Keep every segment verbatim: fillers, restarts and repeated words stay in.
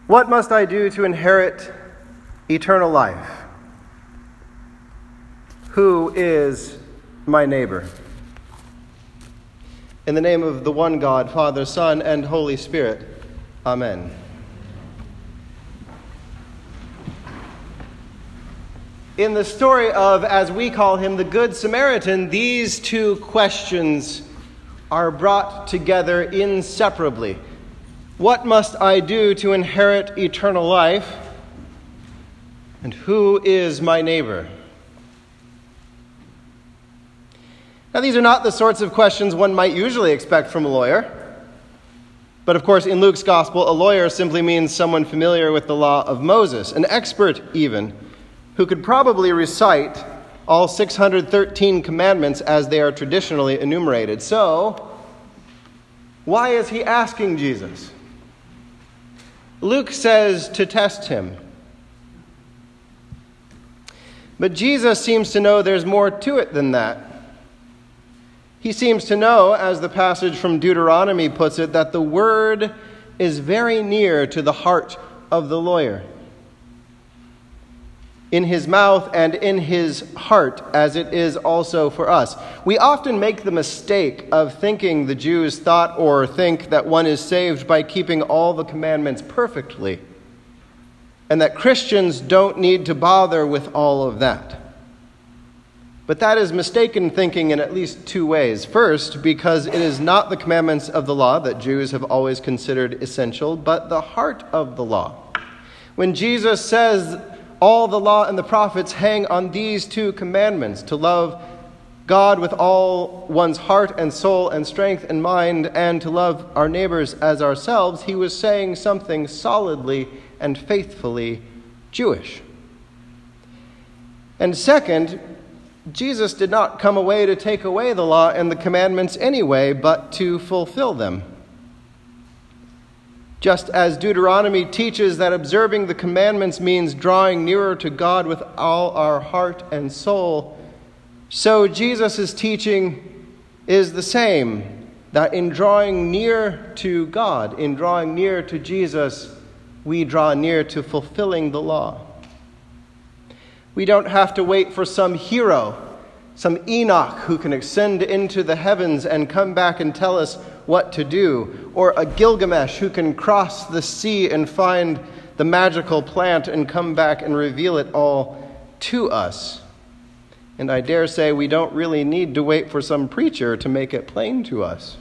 What must I do to inherit eternal life? Who is my neighbor? In the name of the one God, Father, Son, and Holy Spirit. Amen. In the story of, as we call him, the Good Samaritan, these two questions are brought together inseparably. What must I do to inherit eternal life? And who is my neighbor? Now, these are not the sorts of questions one might usually expect from a lawyer. But of course, in Luke's gospel, a lawyer simply means someone familiar with the law of Moses, an expert even, who could probably recite all six hundred thirteen commandments as they are traditionally enumerated. So, why is he asking Jesus? Luke says to test him. But Jesus seems to know there's more to it than that. He seems to know, as the passage from Deuteronomy puts it, that the word is very near to the heart of the lawyer. In his mouth and in his heart, as it is also for us. We often make the mistake of thinking the Jews thought or think that one is saved by keeping all the commandments perfectly, and that Christians don't need to bother with all of that. But that is mistaken thinking in at least two ways. First, because it is not the commandments of the law that Jews have always considered essential, but the heart of the law. When Jesus says all the law and the prophets hang on these two commandments, to love God with all one's heart and soul and strength and mind, and to love our neighbors as ourselves, he was saying something solidly and faithfully Jewish. And second, Jesus did not come away to take away the law and the commandments anyway, but to fulfill them. Just as Deuteronomy teaches that observing the commandments means drawing nearer to God with all our heart and soul, so Jesus' teaching is the same, that in drawing near to God, in drawing near to Jesus, we draw near to fulfilling the law. We don't have to wait for some hero, some Enoch who can ascend into the heavens and come back and tell us what to do, or a Gilgamesh who can cross the sea and find the magical plant and come back and reveal it all to us. And I dare say we don't really need to wait for some preacher to make it plain to us.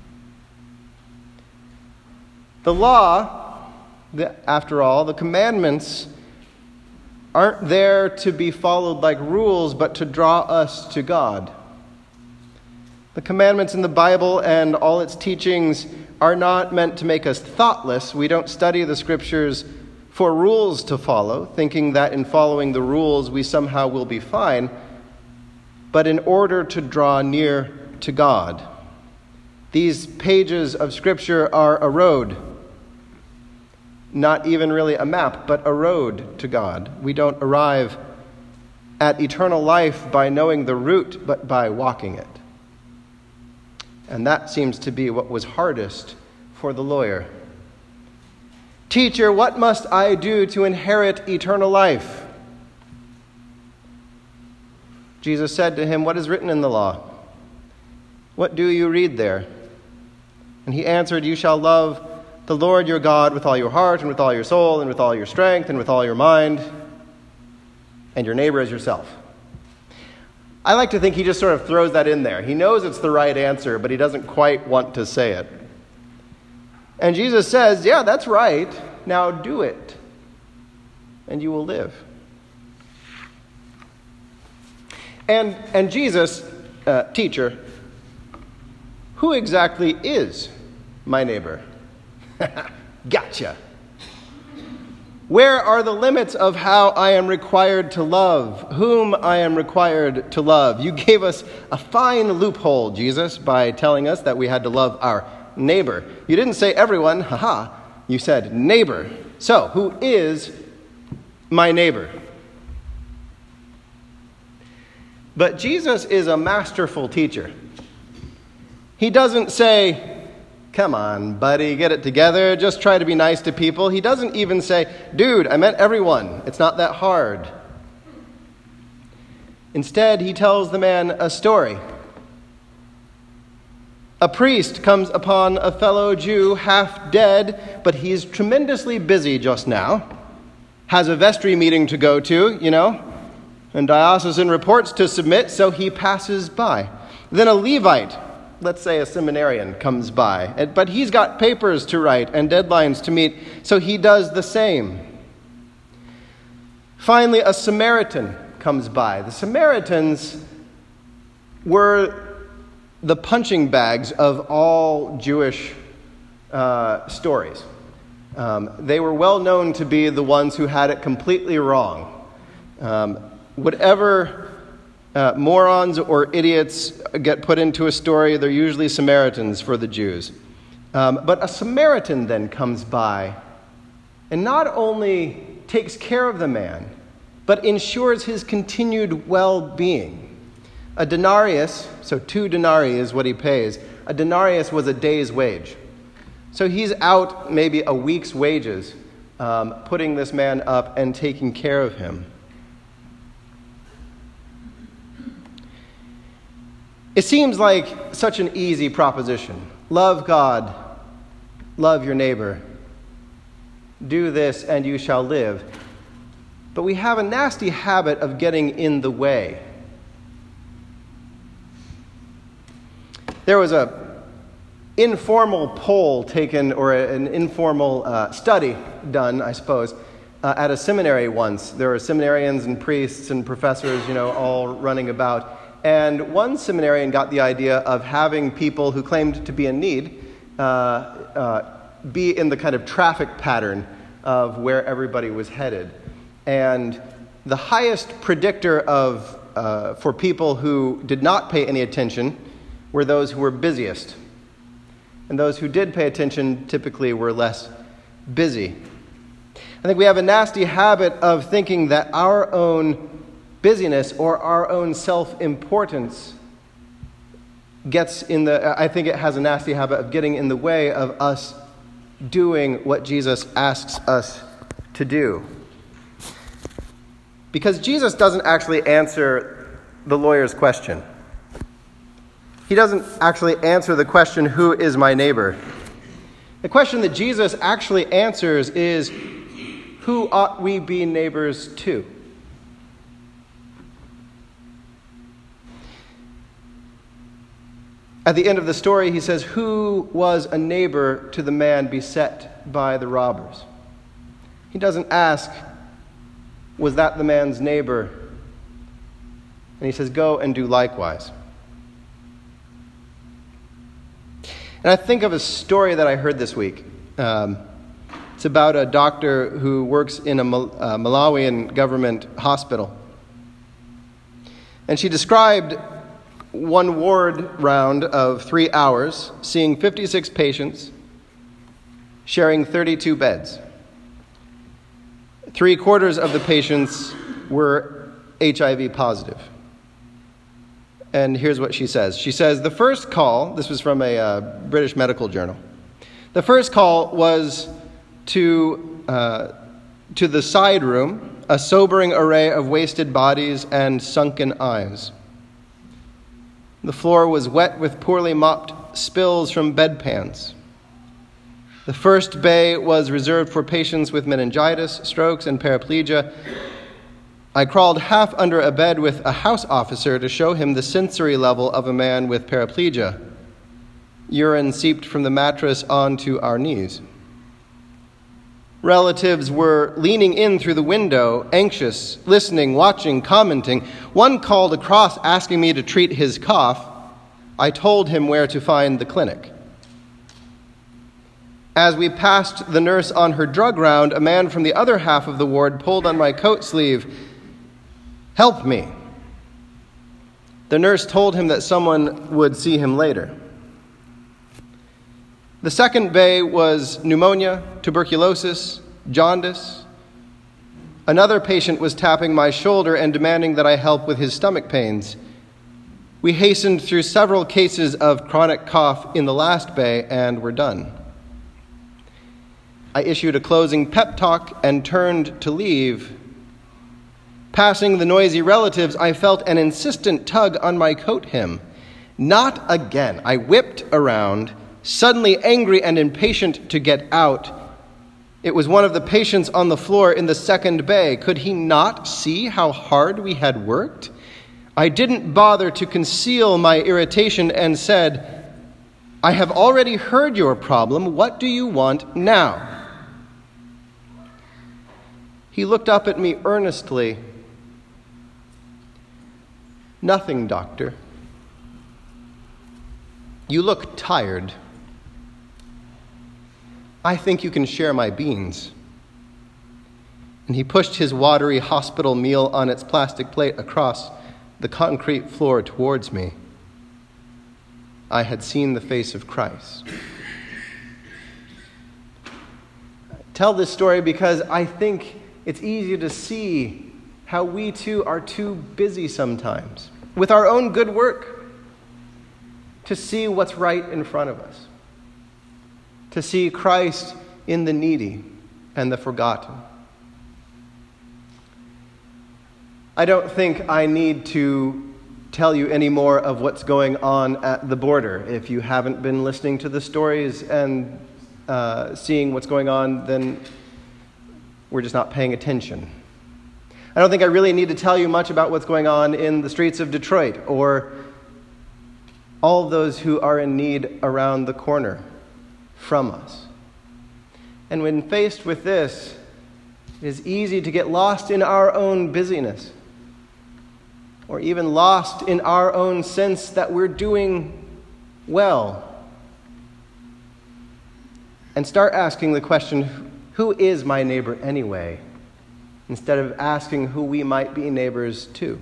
The law, the, after all, the commandments, aren't there to be followed like rules, but to draw us to God. The commandments in the Bible and all its teachings are not meant to make us thoughtless. We don't study the scriptures for rules to follow, thinking that in following the rules we somehow will be fine, but in order to draw near to God. These pages of scripture are a road, not even really a map, but a road to God. We don't arrive at eternal life by knowing the route, but by walking it. And that seems to be what was hardest for the lawyer. Teacher, what must I do to inherit eternal life? Jesus said to him, what is written in the law? What do you read there? And he answered, you shall love the Lord your God with all your heart and with all your soul and with all your strength and with all your mind, and your neighbor as yourself. I like to think he just sort of throws that in there. He knows it's the right answer, but he doesn't quite want to say it. And Jesus says, yeah, that's right. Now do it, and you will live. And, and Jesus, uh, teacher, who exactly is my neighbor? Gotcha. Where are the limits of how I am required to love, whom I am required to love? You gave us a fine loophole, Jesus, by telling us that we had to love our neighbor. You didn't say everyone, haha. You said neighbor. So, who is my neighbor? But Jesus is a masterful teacher. He doesn't say, Come on, buddy, get it together. Just try to be nice to people. He doesn't even say, dude, I meant everyone. It's not that hard. Instead, he tells the man a story. A priest comes upon a fellow Jew half dead, but he's tremendously busy just now. Has a vestry meeting to go to, you know, and diocesan reports to submit, so he passes by. Then a Levite, let's say a seminarian, comes by, but he's got papers to write and deadlines to meet, so he does the same. Finally, a Samaritan comes by. The Samaritans were the punching bags of all Jewish uh, stories. Um, they were well known to be the ones who had it completely wrong. Um, whatever uh, morons or idiots get put into a story, they're usually Samaritans for the Jews. Um, but a Samaritan then comes by and not only takes care of the man, but ensures his continued well-being. A denarius, so two denarii is what he pays. A denarius was a day's wage. So he's out maybe a week's wages, um, putting this man up and taking care of him. It seems like such an easy proposition. Love God, love your neighbor. Do this and you shall live. But we have a nasty habit of getting in the way. There was a informal poll taken, or an informal uh, study done, I suppose, uh, at a seminary once. There were seminarians and priests and professors, you know, all running about. And one seminarian got the idea of having people who claimed to be in need uh, uh, be in the kind of traffic pattern of where everybody was headed. And the highest predictor of uh, for people who did not pay any attention were those who were busiest. And those who did pay attention typically were less busy. I think we have a nasty habit of thinking that our own busyness or our own self-importance gets in the, I think it has a nasty habit of getting in the way of us doing what Jesus asks us to do. Because Jesus doesn't actually answer the lawyer's question. He doesn't actually answer the question, who is my neighbor? The question that Jesus actually answers is, who ought we be neighbors to? At the end of the story, he says, who was a neighbor to the man beset by the robbers? He doesn't ask, was that the man's neighbor? And he says, go and do likewise. And I think of a story that I heard this week. Um, it's about a doctor who works in a Mal- uh, Malawian government hospital. And she described one ward round of three hours, seeing fifty-six patients, sharing thirty-two beds. Three quarters of the patients were H I V positive. And here's what she says. She says, the first call, this was from a uh, British medical journal. The first call was to uh, to the side room, a sobering array of wasted bodies and sunken eyes. The floor was wet with poorly mopped spills from bedpans. The first bay was reserved for patients with meningitis, strokes, and paraplegia. I crawled half under a bed with a house officer to show him the sensory level of a man with paraplegia. Urine seeped from the mattress onto our knees. Relatives were leaning in through the window, anxious, listening, watching, commenting. One called across asking me to treat his cough. I told him where to find the clinic. As we passed the nurse on her drug round, a man from the other half of the ward pulled on my coat sleeve. Help me. The nurse told him that someone would see him later. The second bay was pneumonia, tuberculosis, jaundice. Another patient was tapping my shoulder and demanding that I help with his stomach pains. We hastened through several cases of chronic cough in the last bay and were done. I issued a closing pep talk and turned to leave. Passing the noisy relatives, I felt an insistent tug on my coat hem. Not again. I whipped around, suddenly angry and impatient to get out. It was one of the patients on the floor in the second bay. Could he not see how hard we had worked? I didn't bother to conceal my irritation and said, "I have already heard your problem. What do you want now?" He looked up at me earnestly. "Nothing, doctor. You look tired. I think you can share my beans." And he pushed his watery hospital meal on its plastic plate across the concrete floor towards me. I had seen the face of Christ. I tell this story because I think it's easy to see how we too are too busy sometimes with our own good work to see what's right in front of us, to see Christ in the needy and the forgotten. I don't think I need to tell you any more of what's going on at the border. If you haven't been listening to the stories and uh, seeing what's going on, then we're just not paying attention. I don't think I really need to tell you much about what's going on in the streets of Detroit or all of those who are in need around the corner from us. And when faced with this, it is easy to get lost in our own busyness, or even lost in our own sense that we're doing well, and start asking the question, who is my neighbor anyway? Instead of asking who we might be neighbors to.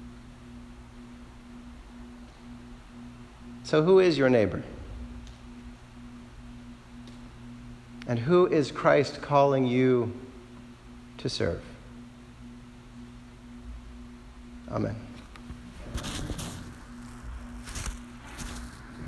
So who is your neighbor? And who is Christ calling you to serve? Amen.